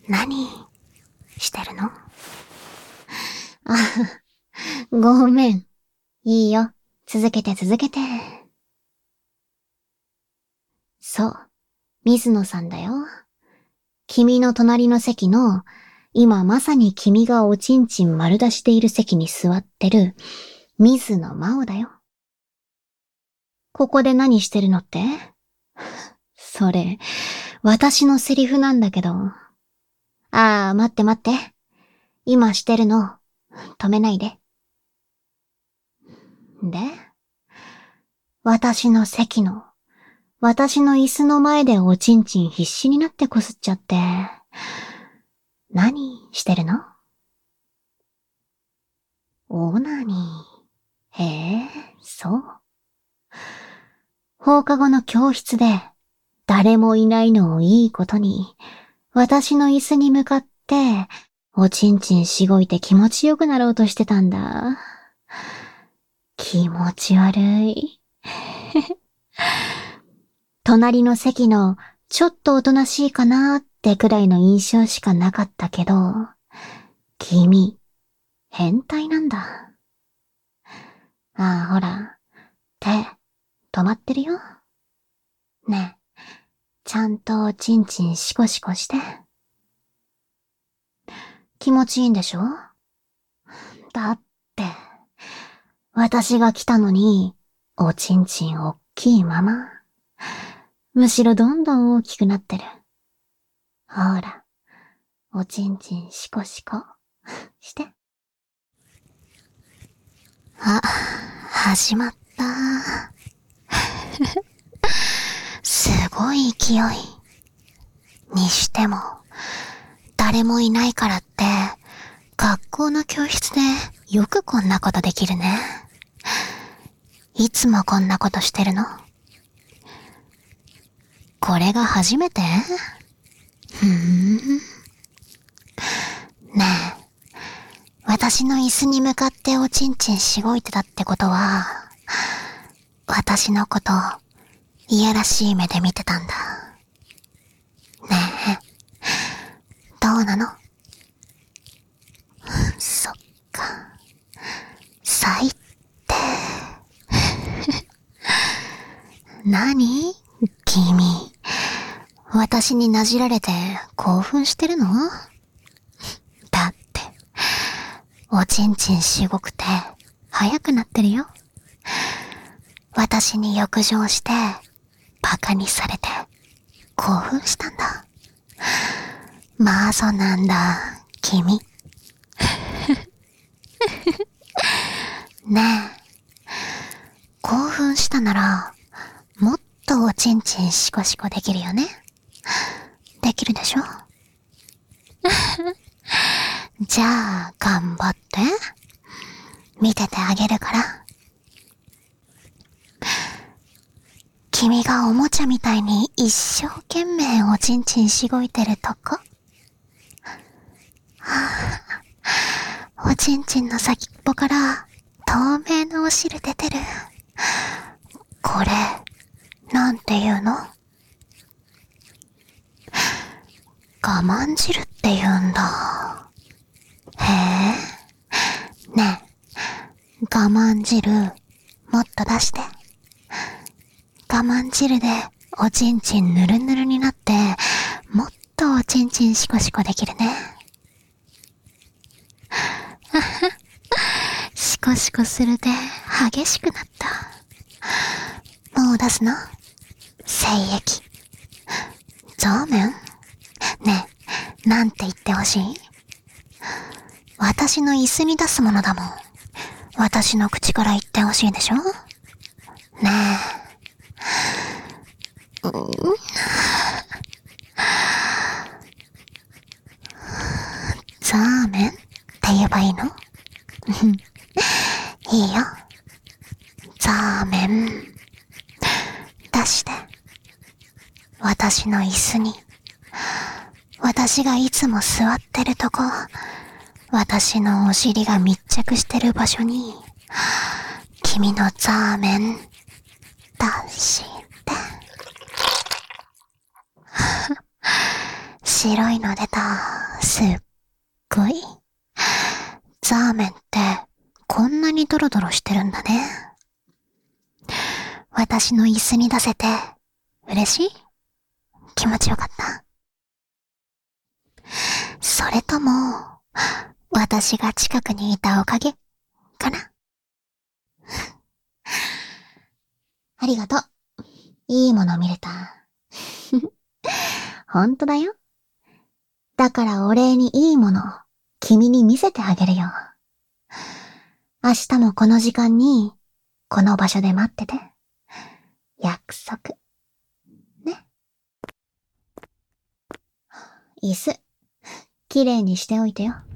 何してるの？ごめん。いいよ。続けて続けて。そう。水野さんだよ。君の隣の席の、今まさに君がおちんちん丸出しでいる席に座ってる、水野真央だよ。ここで何してるのって？それ、私のセリフなんだけど。待って待って。今してるの、止めないで。で、私の席の、私の椅子の前でおちんちん必死になってこすっちゃって、何してるの？オナニー。へえ、そう。放課後の教室で、誰もいないのをいいことに、私の椅子に向かって、おちんちんしごいて気持ちよくなろうとしてたんだ。気持ち悪い。隣の席のちょっとおとなしいかなってくらいの印象しかなかったけど、君、変態なんだ。ほら、手、止まってるよ。ねえ、ちゃんとおちんちんシコシコして。気持ちいいんでしょ？だって、私が来たのに、おちんちんおっきいまま。むしろどんどん大きくなってる。ほら、おちんちんシコシコして。始まった。すごい勢い。にしても、誰もいないからって、学校の教室でよくこんなことできるね。いつもこんなことしてるの？これが初めて？ねえ、私の椅子に向かっておちんちんしごいてたってことは、私のこと、いやらしい目で見てたんだ。ねえ、どうなの？そっか。最低。何？君、私になじられて興奮してるの？だって、おちんちんしごくて早くなってるよ。私に欲情してバカにされて興奮したんだ。まあそうなんだ、君。ねえ、興奮したならもっとおちんちんシコシコできるよね。できるでしょ？じゃあ頑張って見ててあげるから。君がおもちゃみたいに一生懸命おちんちんしごいてるとこ。おちんちんの先っぽから透明なお汁出てる。これ、なんていうの？我慢汁って言うんだ。へえ。ねえ、我慢汁、もっと出して。我慢汁でおちんちんぬるぬるになって、もっとおちんちんシコシコできるね。シコシコするで激しくなった。もう出すの？精液。ザーメン？ねえ、なんて言ってほしい？私の椅子に出すものだもん。私の口から言ってほしいでしょ？ねえ。ザーメンって言えばいいの？いいよ。ザーメン。出して。私の椅子に。私がいつも座ってるとこ。私のお尻が密着してる場所に、君のザーメン、出して。 白いの出た。すっごい。ザーメンってこんなにドロドロしてるんだね。私の椅子に出せて嬉しい？気持ちよかった？それとも、私が近くにいたおかげかな？ありがとう。いいもの見れた。ほんとだよ。だからお礼にいいもの、君に見せてあげるよ。明日もこの時間に、この場所で待ってて。約束。ね。椅子、きれいにしておいてよ。